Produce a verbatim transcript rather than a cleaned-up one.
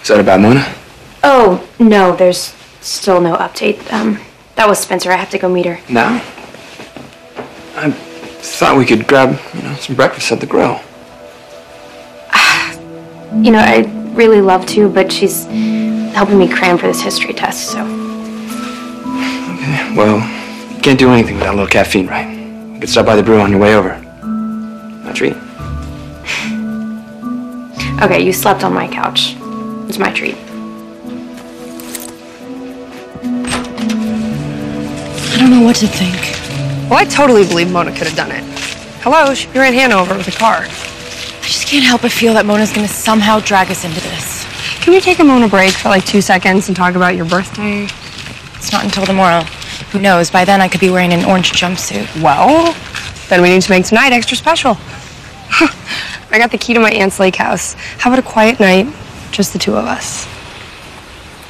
Is that about Mona? Oh, no, there's still no update. Um, that was Spencer. I have to go meet her. Now? I thought we could grab, you know, some breakfast at the grill. You know, I'd really love to, but she's helping me cram for this history test, so. Okay, well, you can't do anything without a little caffeine, right? You could stop by the brew on your way over. A treat. Okay, you slept on my couch. It's my treat. I don't know what to think. Well, I totally believe Mona could have done it. Hello, she ran Hannah over with a car. I just can't help but feel that Mona's gonna somehow drag us into this. Can we take a Mona break for like two seconds and talk about your birthday? It's not until tomorrow. Who knows? By then I could be wearing an orange jumpsuit. Well, then we need to make tonight extra special. I got the key to my aunt's lake house. How about a quiet night, just the two of us?